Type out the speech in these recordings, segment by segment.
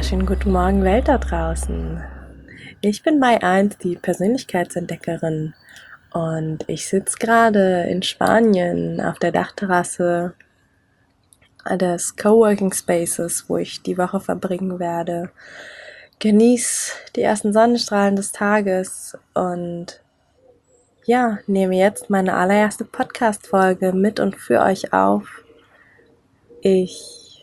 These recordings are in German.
wunderschönen guten Morgen Welt da draußen. Ich bin Mai 1, die Persönlichkeitsentdeckerin, und ich sitze gerade in Spanien auf der Dachterrasse des Coworking Spaces, wo ich die Woche verbringen werde. Genieß die ersten Sonnenstrahlen des Tages und ja, nehme jetzt meine allererste Podcast-Folge mit und für euch auf. Ich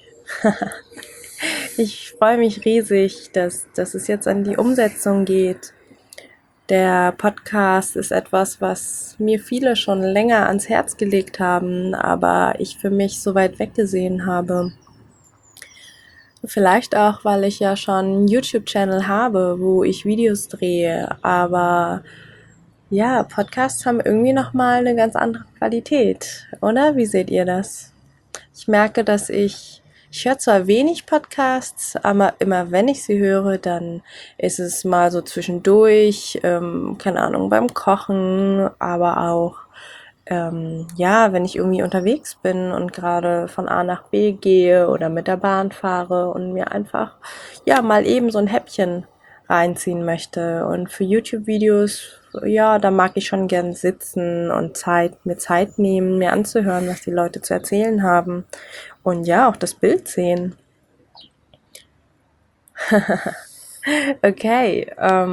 Ich freue mich riesig, dass es jetzt an die Umsetzung geht. Der Podcast ist etwas, was mir viele schon länger ans Herz gelegt haben, aber ich für mich so weit weggesehen habe. Vielleicht auch, weil ich ja schon einen YouTube-Channel habe, wo ich Videos drehe, aber ja, Podcasts haben irgendwie nochmal eine ganz andere Qualität, oder? Wie seht ihr das? Ich merke, dass ich höre zwar wenig Podcasts, aber immer wenn ich sie höre, dann ist es mal so zwischendurch, keine Ahnung, beim Kochen, aber auch, ja, wenn ich irgendwie unterwegs bin und gerade von A nach B gehe oder mit der Bahn fahre und mir einfach, ja, mal eben so ein Häppchen reinziehen möchte. Und für YouTube-Videos, ja, da mag ich schon gern sitzen und mir Zeit nehmen, mir anzuhören, was die Leute zu erzählen haben. Und ja, auch das Bild sehen. Okay,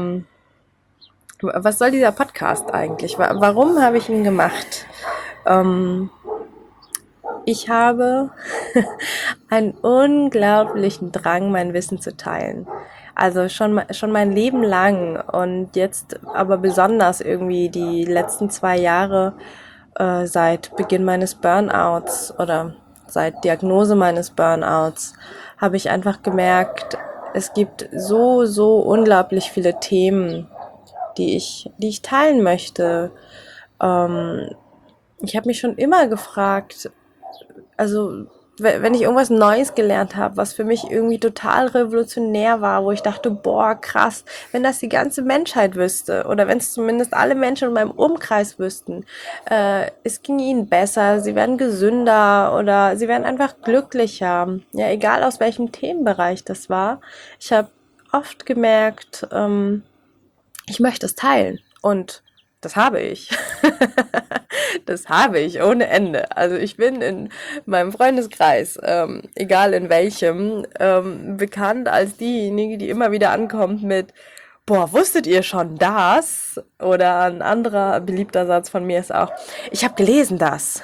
was soll dieser Podcast eigentlich? Warum habe ich ihn gemacht? Ähm, Ich habe einen unglaublichen Drang, mein Wissen zu teilen. Also schon mein Leben lang und jetzt aber besonders irgendwie die letzten 2 Jahre, seit Beginn meines Burnouts oder seit Diagnose meines Burnouts, habe ich einfach gemerkt, es gibt so unglaublich viele Themen, die ich teilen möchte. Ähm, Ich habe mich schon immer gefragt, also wenn ich irgendwas Neues gelernt habe, was für mich irgendwie total revolutionär war, wo ich dachte, boah, krass, wenn das die ganze Menschheit wüsste oder wenn es zumindest alle Menschen in meinem Umkreis wüssten, es ging ihnen besser, sie werden gesünder oder sie werden einfach glücklicher, ja, egal aus welchem Themenbereich das war. Ich habe oft gemerkt, ich möchte es teilen, und das habe ich. Das habe ich ohne Ende. Also ich bin in meinem Freundeskreis, egal in welchem, bekannt als diejenige, die immer wieder ankommt mit, boah, wusstet ihr schon das? Oder ein anderer beliebter Satz von mir ist auch, ich habe gelesen das.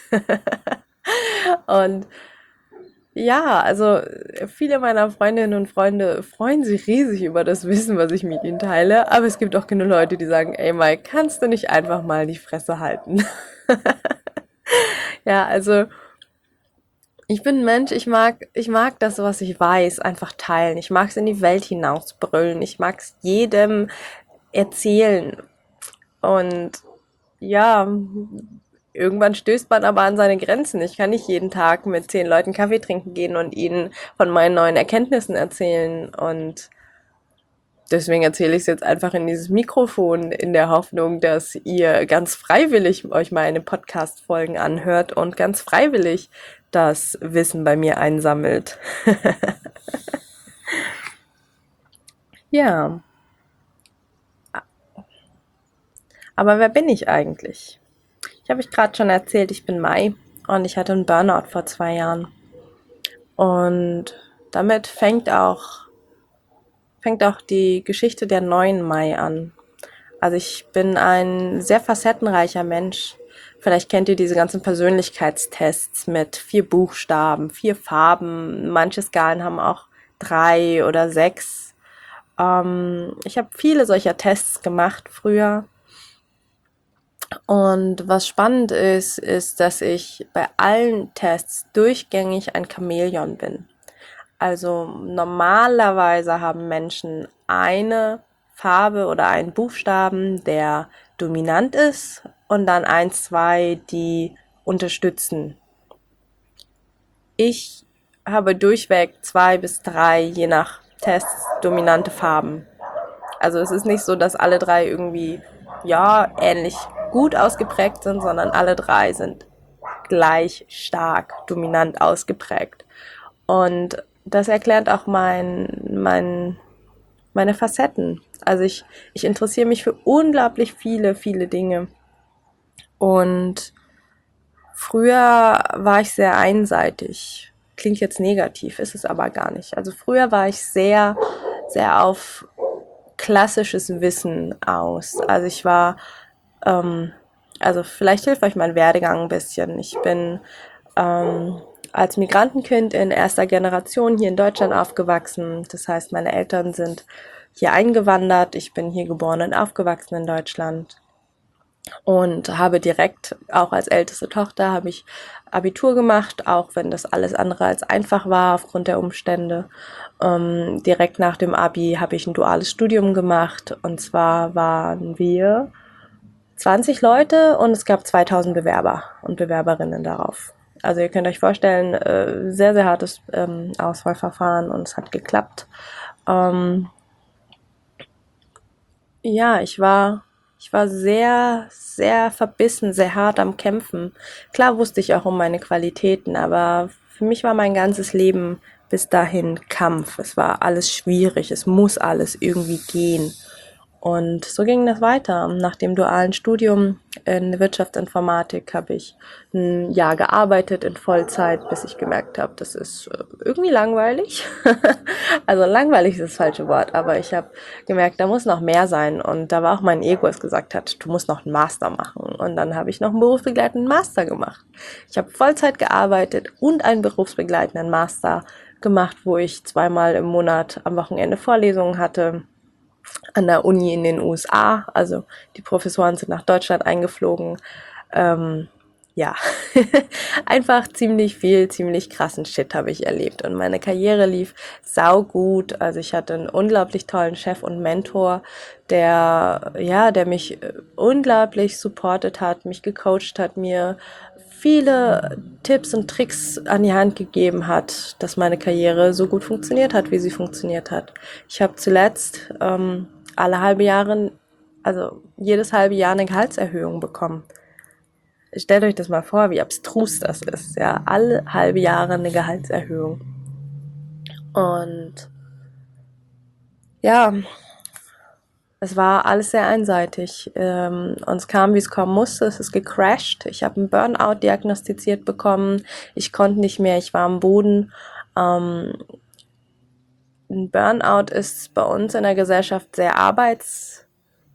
Und ja, also viele meiner Freundinnen und Freunde freuen sich riesig über das Wissen, was ich mit ihnen teile. Aber es gibt auch genug Leute, die sagen, ey Mike, kannst du nicht einfach mal die Fresse halten? Ja, also ich bin ein Mensch, ich mag das, was ich weiß, einfach teilen. Ich mag es in die Welt hinausbrüllen. Ich mag es jedem erzählen. Und ja, irgendwann stößt man aber an seine Grenzen. Ich kann nicht jeden Tag mit 10 Leuten Kaffee trinken gehen und ihnen von meinen neuen Erkenntnissen erzählen. Und deswegen erzähle ich es jetzt einfach in dieses Mikrofon in der Hoffnung, dass ihr ganz freiwillig euch meine Podcast-Folgen anhört und ganz freiwillig das Wissen bei mir einsammelt. Ja, aber wer bin ich eigentlich? Ich habe euch gerade schon erzählt, ich bin Mai und ich hatte einen Burnout vor 2 Jahren. Und damit fängt auch die Geschichte der neuen Mai an. Also ich bin ein sehr facettenreicher Mensch. Vielleicht kennt ihr diese ganzen Persönlichkeitstests mit 4 Buchstaben, 4 Farben. Manche Skalen haben auch 3 oder 6. Ich habe viele solcher Tests gemacht früher. Und was spannend ist, dass ich bei allen Tests durchgängig ein Chamäleon bin. Also normalerweise haben Menschen eine Farbe oder einen Buchstaben, der dominant ist, und dann eins, zwei, die unterstützen. Ich habe durchweg 2 bis 3, je nach Tests, dominante Farben. Also es ist nicht so, dass alle 3 irgendwie, ja, ähnlich gut ausgeprägt sind, sondern alle 3 sind gleich stark dominant ausgeprägt. Und das erklärt auch meine Facetten. Also ich interessiere mich für unglaublich viele Dinge. Und früher war ich sehr einseitig. Klingt jetzt negativ, ist es aber gar nicht. Also früher war ich sehr auf klassisches Wissen aus. Also ich war, ähm, also vielleicht hilft euch mein Werdegang ein bisschen. Ich bin als Migrantenkind in erster Generation hier in Deutschland aufgewachsen. Das heißt, meine Eltern sind hier eingewandert. Ich bin hier geboren und aufgewachsen in Deutschland und habe direkt, auch als älteste Tochter, habe ich Abitur gemacht, auch wenn das alles andere als einfach war aufgrund der Umstände. Direkt nach dem Abi habe ich ein duales Studium gemacht, und zwar waren wir 20 Leute und es gab 2000 Bewerber und Bewerberinnen darauf. Also ihr könnt euch vorstellen, sehr hartes Auswahlverfahren, und es hat geklappt. Ähm, ja, ich war sehr verbissen, sehr hart am Kämpfen. Klar wusste ich auch um meine Qualitäten, aber für mich war mein ganzes Leben bis dahin Kampf. Es war alles schwierig, es muss alles irgendwie gehen. Und so ging das weiter. Nach dem dualen Studium in Wirtschaftsinformatik habe ich ein Jahr gearbeitet in Vollzeit, bis ich gemerkt habe, das ist irgendwie langweilig. Also langweilig ist das falsche Wort, aber ich habe gemerkt, da muss noch mehr sein. Und da war auch mein Ego, das gesagt hat, du musst noch einen Master machen. Und dann habe ich noch einen berufsbegleitenden Master gemacht. Ich habe Vollzeit gearbeitet und einen berufsbegleitenden Master gemacht, wo ich zweimal im Monat am Wochenende Vorlesungen hatte an der Uni in den USA. Also die Professoren sind nach Deutschland eingeflogen. Ja, einfach ziemlich krassen Shit habe ich erlebt. Und meine Karriere lief saugut. Also ich hatte einen unglaublich tollen Chef und Mentor, der mich unglaublich supportet hat, mich gecoacht hat, mir viele Tipps und Tricks an die Hand gegeben hat, dass meine Karriere so gut funktioniert hat, wie sie funktioniert hat. Ich habe zuletzt alle halbe Jahre, also jedes halbe Jahr eine Gehaltserhöhung bekommen. Stellt euch das mal vor, wie abstrus das ist. Ja, alle halbe Jahre eine Gehaltserhöhung. Und ja, es war alles sehr einseitig. Und es kam, wie es kommen musste. Es ist gecrashed. Ich habe einen Burnout diagnostiziert bekommen. Ich konnte nicht mehr. Ich war am Boden. Ein Burnout ist bei uns in der Gesellschaft sehr arbeitslastig.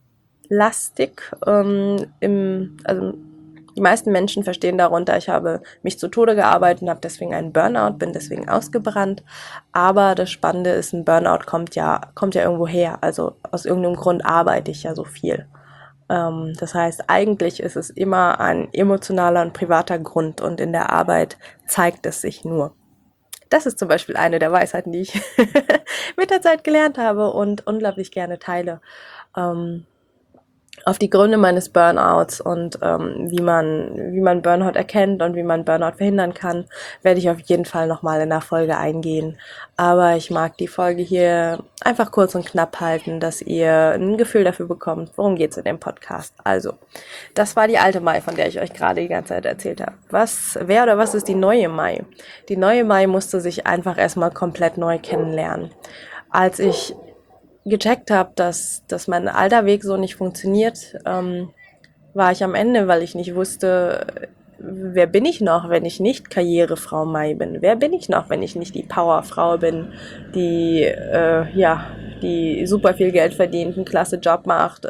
Also die meisten Menschen verstehen darunter, ich habe mich zu Tode gearbeitet und habe deswegen einen Burnout, bin deswegen ausgebrannt. Aber das Spannende ist, ein Burnout kommt ja irgendwo her. Also aus irgendeinem Grund arbeite ich ja so viel. Das heißt, eigentlich ist es immer ein emotionaler und privater Grund, und in der Arbeit zeigt es sich nur. Das ist zum Beispiel eine der Weisheiten, die ich mit der Zeit gelernt habe und unglaublich gerne teile. Ähm, auf die Gründe meines Burnouts und wie man Burnout erkennt und wie man Burnout verhindern kann, werde ich auf jeden Fall nochmal in der Folge eingehen. Aber ich mag die Folge hier einfach kurz und knapp halten, dass ihr ein Gefühl dafür bekommt, worum geht's in dem Podcast. Also, das war die alte Mai, von der ich euch gerade die ganze Zeit erzählt habe. Was ist die neue Mai? Die neue Mai musste sich einfach erstmal komplett neu kennenlernen. Als ich gecheckt habe, dass mein alter Weg so nicht funktioniert, war ich am Ende, weil ich nicht wusste, wer bin ich noch, wenn ich nicht Karrierefrau Mai bin? Wer bin ich noch, wenn ich nicht die Powerfrau bin, die super viel Geld verdient, einen klasse Job macht,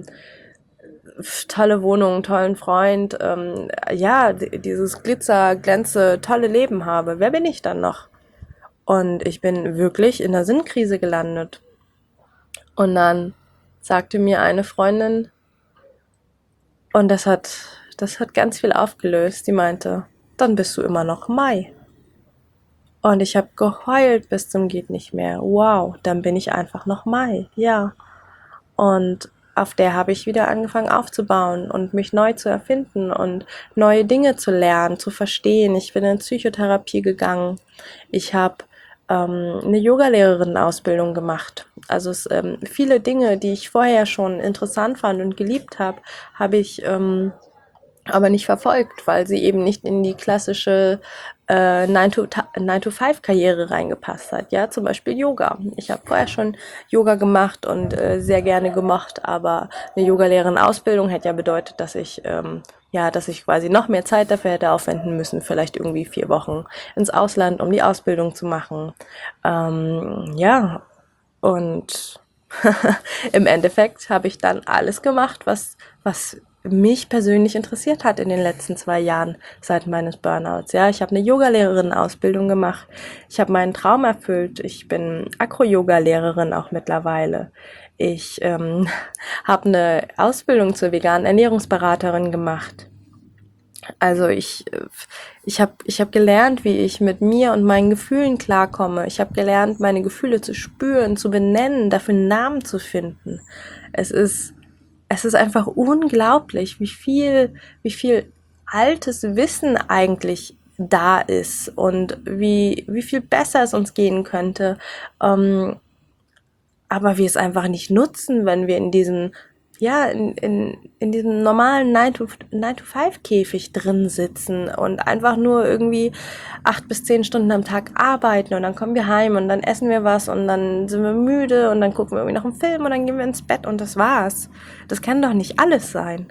tolle Wohnung, tollen Freund, dieses Glitzer, Glänze, tolle Leben habe? Wer bin ich dann noch? Und ich bin wirklich in der Sinnkrise gelandet. Und dann sagte mir eine Freundin, und das hat ganz viel aufgelöst. Die meinte, dann bist du immer noch Mai. Und ich habe geheult bis zum geht nicht mehr. Wow, dann bin ich einfach noch Mai. Ja. Und auf der habe ich wieder angefangen aufzubauen und mich neu zu erfinden und neue Dinge zu lernen, zu verstehen. Ich bin in Psychotherapie gegangen. Ich habe eine Yogalehrerin-Ausbildung gemacht. Also viele Dinge, die ich vorher schon interessant fand und geliebt habe, habe ich aber nicht verfolgt, weil sie eben nicht in die klassische 9-to-5-Karriere reingepasst hat. Ja, zum Beispiel Yoga. Ich habe vorher schon Yoga gemacht und sehr gerne gemacht, aber eine Yogalehrerin-Ausbildung hätte ja bedeutet, dass ich quasi noch mehr Zeit dafür hätte aufwenden müssen, vielleicht irgendwie 4 Wochen ins Ausland, um die Ausbildung zu machen. Ja, und im Endeffekt habe ich dann alles gemacht, was mich persönlich interessiert hat in den letzten 2 Jahren seit meines Burnouts. Ja, ich habe eine Yogalehrerin-Ausbildung gemacht. Ich habe meinen Traum erfüllt. Ich bin Acro-Yoga-Lehrerin auch mittlerweile. Ich habe eine Ausbildung zur veganen Ernährungsberaterin gemacht. Also ich hab gelernt, wie ich mit mir und meinen Gefühlen klarkomme. Ich habe gelernt, meine Gefühle zu spüren, zu benennen, dafür einen Namen zu finden. Es ist, es ist einfach unglaublich, wie viel altes Wissen eigentlich da ist und wie viel besser es uns gehen könnte. Ähm, aber wir es einfach nicht nutzen, wenn wir in diesem normalen 9-to-5-Käfig drin sitzen und einfach nur irgendwie 8 bis 10 Stunden am Tag arbeiten und dann kommen wir heim und dann essen wir was und dann sind wir müde und dann gucken wir irgendwie noch einen Film und dann gehen wir ins Bett und das war's. Das kann doch nicht alles sein.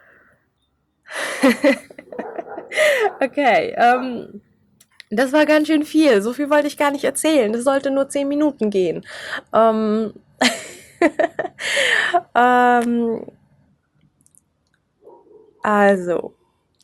Okay, das war ganz schön viel. So viel wollte ich gar nicht erzählen. Das sollte nur 10 Minuten gehen. Ähm, ähm, also,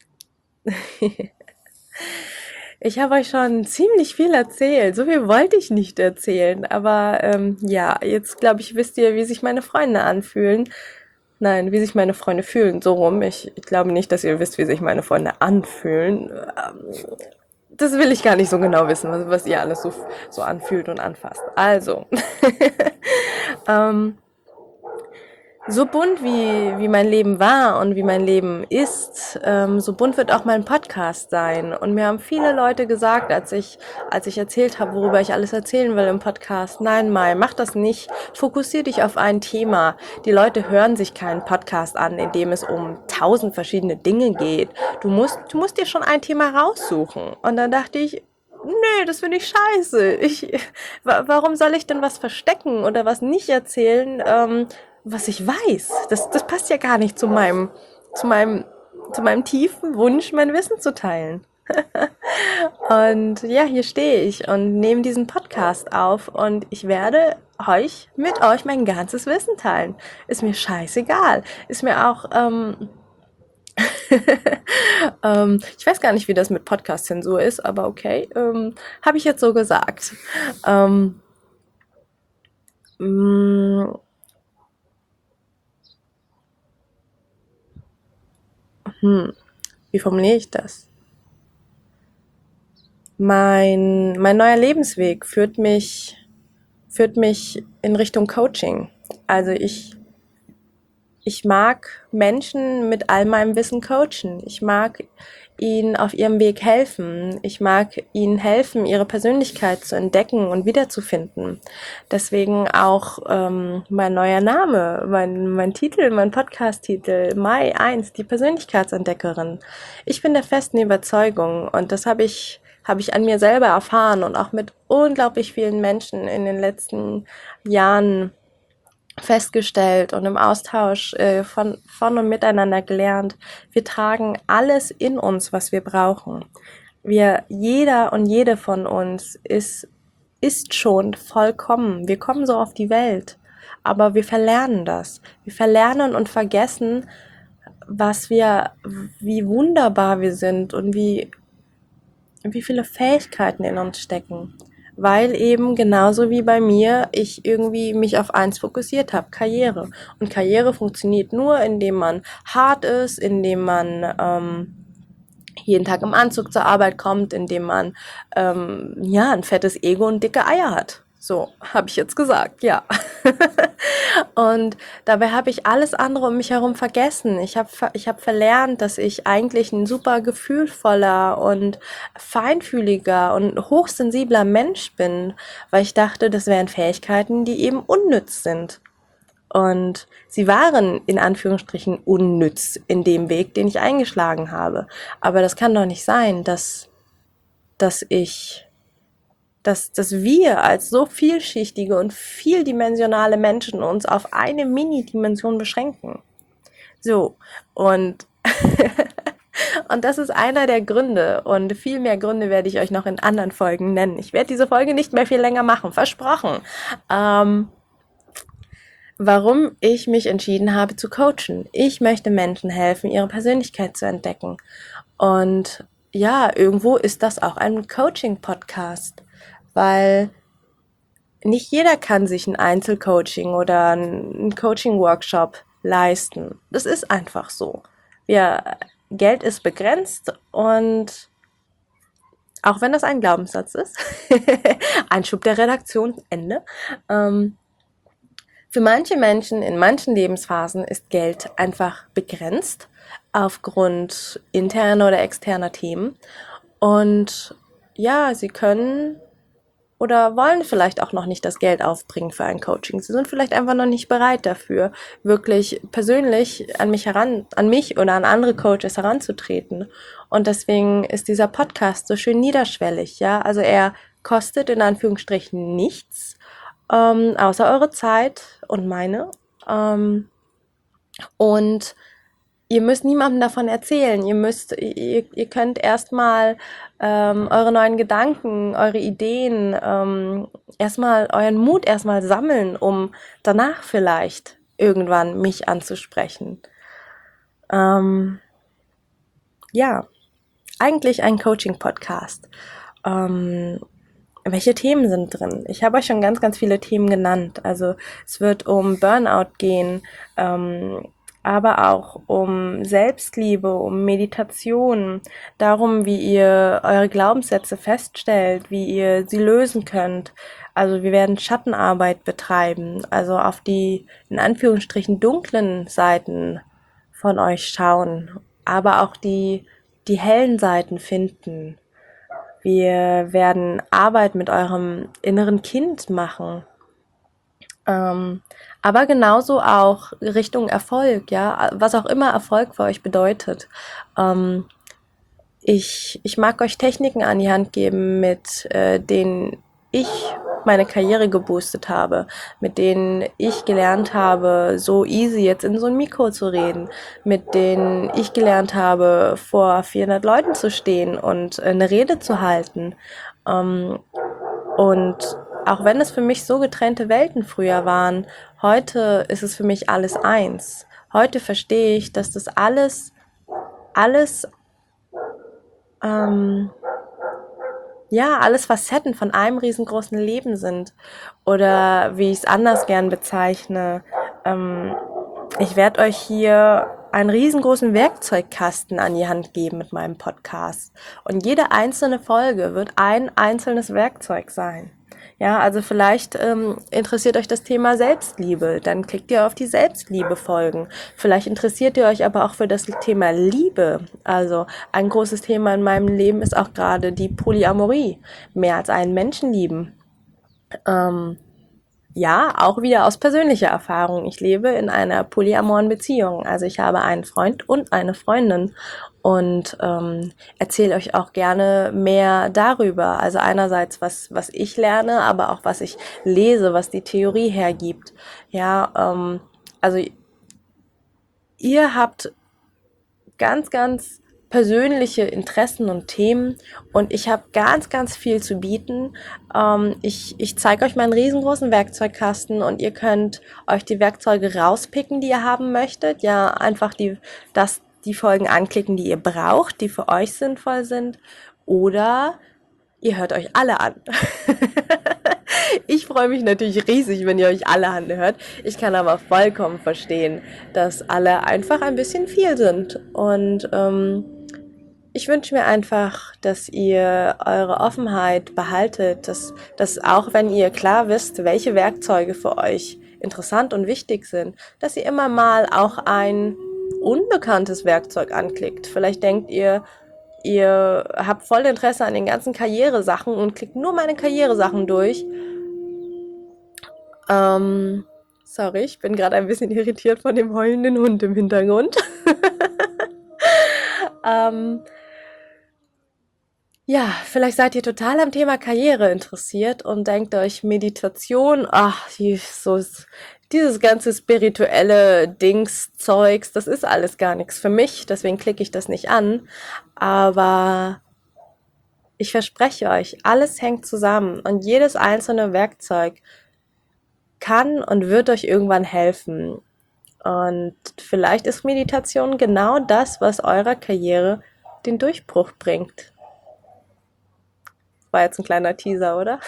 ich habe euch schon ziemlich viel erzählt. So viel wollte ich nicht erzählen. Aber ja, jetzt glaube ich, wisst ihr, wie sich meine Freunde anfühlen. Nein, wie sich meine Freunde fühlen, so rum. Ich glaube nicht, dass ihr wisst, wie sich meine Freunde anfühlen. Das will ich gar nicht so genau wissen, was ihr alles so anfühlt und anfasst. Also, ähm, so bunt wie mein Leben war und wie mein Leben ist, so bunt wird auch mein Podcast sein. Und mir haben viele Leute gesagt, als ich erzählt habe, worüber ich alles erzählen will im Podcast, nein, Mai, mach das nicht. Fokussier dich auf ein Thema. Die Leute hören sich keinen Podcast an, in dem es um 1000 verschiedene Dinge geht. Du musst dir schon ein Thema raussuchen. Und dann dachte ich, nee, das finde ich scheiße. Warum soll ich denn was verstecken oder was nicht erzählen, was ich weiß? Das passt ja gar nicht zu meinem, zu meinem tiefen Wunsch, mein Wissen zu teilen. Und ja, hier stehe ich und nehme diesen Podcast auf und ich werde mit euch mein ganzes Wissen teilen. Ist mir scheißegal. Ist mir auch, ich weiß gar nicht, wie das mit Podcast-Zensur ist, aber okay, habe ich jetzt so gesagt. Ähm, mh, wie formuliere ich das? Mein neuer Lebensweg führt mich in Richtung Coaching. Also ich mag Menschen mit all meinem Wissen coachen. Ich mag ihnen auf ihrem Weg helfen. Ich mag ihnen helfen, ihre Persönlichkeit zu entdecken und wiederzufinden. Deswegen auch mein neuer Name, mein Titel, mein Podcast-Titel, Mai 1, die Persönlichkeitsentdeckerin. Ich bin der festen Überzeugung und das habe ich an mir selber erfahren und auch mit unglaublich vielen Menschen in den letzten Jahren festgestellt und im Austausch von und miteinander gelernt. Wir tragen alles in uns, was wir brauchen. Jeder und jede von uns ist schon vollkommen. Wir kommen so auf die Welt. Aber wir verlernen das. Wir verlernen und vergessen, wie wunderbar wir sind und wie viele Fähigkeiten in uns stecken. Weil eben genauso wie bei mir ich irgendwie mich auf eins fokussiert habe, Karriere. Und Karriere funktioniert nur, indem man hart ist, indem man jeden Tag im Anzug zur Arbeit kommt, indem man ja ein fettes Ego und dicke Eier hat. So, habe ich jetzt gesagt, ja. Und dabei habe ich alles andere um mich herum vergessen. Ich hab verlernt, dass ich eigentlich ein super gefühlvoller und feinfühliger und hochsensibler Mensch bin, weil ich dachte, das wären Fähigkeiten, die eben unnütz sind. Und sie waren in Anführungsstrichen unnütz in dem Weg, den ich eingeschlagen habe. Aber das kann doch nicht sein, dass dass wir als so vielschichtige und vieldimensionale Menschen uns auf eine Mini-Dimension beschränken. So, und und das ist einer der Gründe. Und viel mehr Gründe werde ich euch noch in anderen Folgen nennen. Ich werde diese Folge nicht mehr viel länger machen, versprochen. Warum ich mich entschieden habe zu coachen. Ich möchte Menschen helfen, ihre Persönlichkeit zu entdecken. Und ja, irgendwo ist das auch ein Coaching-Podcast, weil nicht jeder kann sich ein Einzelcoaching oder einen Coaching-Workshop leisten. Das ist einfach so. Geld ist begrenzt und auch wenn das ein Glaubenssatz ist, Einschub der Redaktion, Ende. Für manche Menschen in manchen Lebensphasen ist Geld einfach begrenzt aufgrund interner oder externer Themen. Und ja, sie können oder wollen vielleicht auch noch nicht das Geld aufbringen für ein Coaching. Sie sind vielleicht einfach noch nicht bereit dafür, wirklich persönlich an mich oder an andere Coaches heranzutreten. Und deswegen ist dieser Podcast so schön niederschwellig, ja. Also er kostet in Anführungsstrichen nichts, außer eure Zeit und meine. Und ihr müsst niemandem davon erzählen. Ihr könnt erstmal eure neuen Gedanken, eure Ideen, erstmal euren Mut erstmal sammeln, um danach vielleicht irgendwann mich anzusprechen. Ja, eigentlich ein Coaching-Podcast. Welche Themen sind drin? Ich habe euch schon ganz, ganz viele Themen genannt. Also es wird um Burnout gehen, aber auch um Selbstliebe, um Meditation, darum, wie ihr eure Glaubenssätze feststellt, wie ihr sie lösen könnt. Also wir werden Schattenarbeit betreiben, also auf die in Anführungsstrichen dunklen Seiten von euch schauen, aber auch die hellen Seiten finden. Wir werden Arbeit mit eurem inneren Kind machen. Aber genauso auch Richtung Erfolg, ja, was auch immer Erfolg für euch bedeutet. Ich mag euch Techniken an die Hand geben, mit denen ich meine Karriere geboostet habe, mit denen ich gelernt habe, so easy jetzt in so ein Mikro zu reden, mit denen ich gelernt habe, vor 400 Leuten zu stehen und eine Rede zu halten. Und auch wenn es für mich so getrennte Welten früher waren, heute ist es für mich alles eins. Heute verstehe ich, dass das alles alles Facetten von einem riesengroßen Leben sind. Oder wie ich es anders gern bezeichne, ich werde euch hier einen riesengroßen Werkzeugkasten an die Hand geben mit meinem Podcast. Und jede einzelne Folge wird ein einzelnes Werkzeug sein. Ja, also vielleicht interessiert euch das Thema Selbstliebe, dann klickt ihr auf die Selbstliebe-Folgen. Vielleicht interessiert ihr euch aber auch für das Thema Liebe. Also ein großes Thema in meinem Leben ist auch gerade die Polyamorie. Mehr als einen Menschen lieben. Ja, auch wieder aus persönlicher Erfahrung. Ich lebe in einer polyamoren Beziehung. Also ich habe einen Freund und eine Freundin und erzähle euch auch gerne mehr darüber. Also einerseits, was ich lerne, aber auch was ich lese, was die Theorie hergibt. Ja, also ihr habt ganz, ganz persönliche Interessen und Themen und ich habe ganz, ganz viel zu bieten. Ich zeige euch meinen riesengroßen Werkzeugkasten und ihr könnt euch die Werkzeuge rauspicken, die ihr haben möchtet. Ja, einfach die Folgen anklicken, die ihr braucht, die für euch sinnvoll sind. Oder ihr hört euch alle an. Ich freue mich natürlich riesig, wenn ihr euch alle anhört. Ich kann aber vollkommen verstehen, dass alle einfach ein bisschen viel sind. Und ich wünsche mir einfach, dass ihr eure Offenheit behaltet, dass auch wenn ihr klar wisst, welche Werkzeuge für euch interessant und wichtig sind, dass ihr immer mal auch ein unbekanntes Werkzeug anklickt. Vielleicht denkt ihr habt voll Interesse an den ganzen Karrieresachen und klickt nur meine Karrieresachen durch. Sorry, ich bin gerade ein bisschen irritiert von dem heulenden Hund im Hintergrund. ähm, ja, vielleicht seid ihr total am Thema Karriere interessiert und denkt euch Meditation, dieses ganze spirituelle Dings-Zeugs, das ist alles gar nichts für mich, deswegen klicke ich das nicht an. Aber ich verspreche euch, alles hängt zusammen und jedes einzelne Werkzeug kann und wird euch irgendwann helfen. Und vielleicht ist Meditation genau das, was eurer Karriere den Durchbruch bringt. War jetzt ein kleiner Teaser, oder?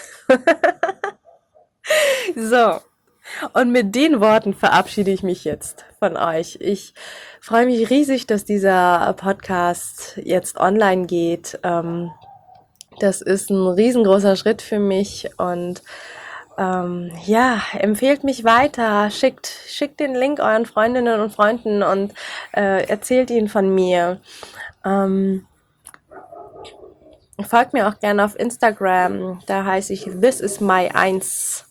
So, und mit den Worten verabschiede ich mich jetzt von euch. Ich freue mich riesig, dass dieser Podcast jetzt online geht. Das ist ein riesengroßer Schritt für mich und ja, empfehlt mich weiter, schickt den Link euren Freundinnen und Freunden und erzählt ihnen von mir. Folgt mir auch gerne auf Instagram, da heiße ich This is my 1.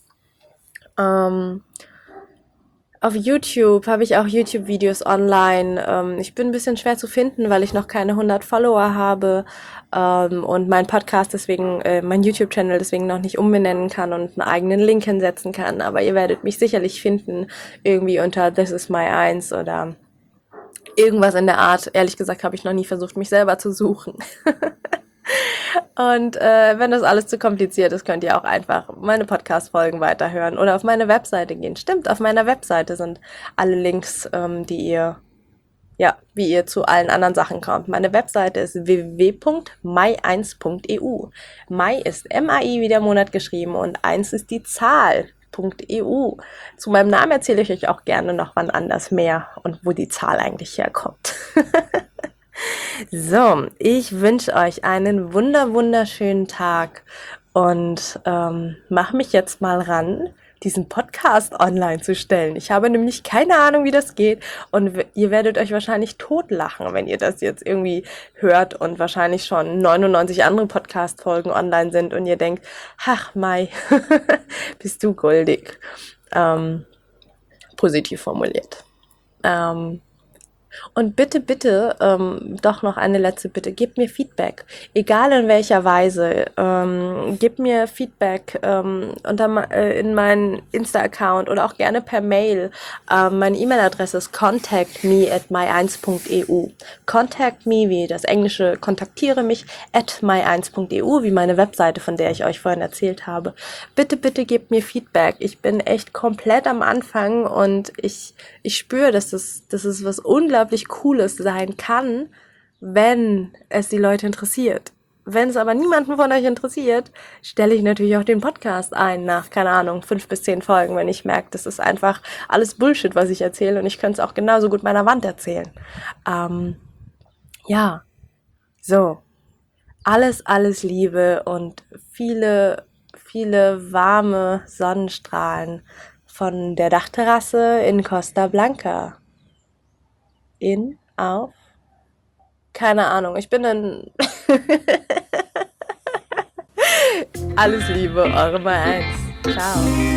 Auf YouTube habe ich auch YouTube-Videos online. Ich bin ein bisschen schwer zu finden, weil ich noch keine 100 Follower habe und mein Podcast deswegen, mein YouTube-Channel deswegen noch nicht umbenennen kann und einen eigenen Link hinsetzen kann. Aber ihr werdet mich sicherlich finden, irgendwie unter This is my 1 oder irgendwas in der Art. Ehrlich gesagt habe ich noch nie versucht, mich selber zu suchen. Und wenn das alles zu kompliziert ist, könnt ihr auch einfach meine Podcast-Folgen weiterhören oder auf meine Webseite gehen. Stimmt, auf meiner Webseite sind alle Links, wie ihr zu allen anderen Sachen kommt. Meine Webseite ist www.mai1.eu. Mai ist M-A-I wie der Monat geschrieben und 1 ist die Zahl.eu. Zu meinem Namen erzähle ich euch auch gerne noch wann anders mehr und wo die Zahl eigentlich herkommt. So, ich wünsche euch einen wunderschönen Tag und mache mich jetzt mal ran, diesen Podcast online zu stellen. Ich habe nämlich keine Ahnung, wie das geht und ihr werdet euch wahrscheinlich totlachen, wenn ihr das jetzt irgendwie hört und wahrscheinlich schon 99 andere Podcast-Folgen online sind und ihr denkt, ach Mai, bist du goldig. Positiv formuliert. Und bitte, doch noch eine letzte Bitte, gebt mir Feedback, egal in welcher Weise. Gebt mir Feedback in meinen Insta-Account oder auch gerne per Mail. Meine E-Mail-Adresse ist contactme@my1.eu. Contact me, wie das englische kontaktiere mich, @my1.eu, wie meine Webseite, von der ich euch vorhin erzählt habe. Bitte gebt mir Feedback. Ich bin echt komplett am Anfang und ich spüre, dass es was unglaublich Cooles sein kann, wenn es die Leute interessiert. Wenn es aber niemanden von euch interessiert, stelle ich natürlich auch den Podcast ein nach, keine Ahnung, 5 bis 10 Folgen, wenn ich merke, das ist einfach alles Bullshit, was ich erzähle und ich könnte es auch genauso gut meiner Wand erzählen. Ja, so. Alles Liebe und viele warme Sonnenstrahlen von der Dachterrasse in Costa Blanca. Auf? Keine Ahnung, ich bin in... Alles Liebe, eure Mai 1. Ciao.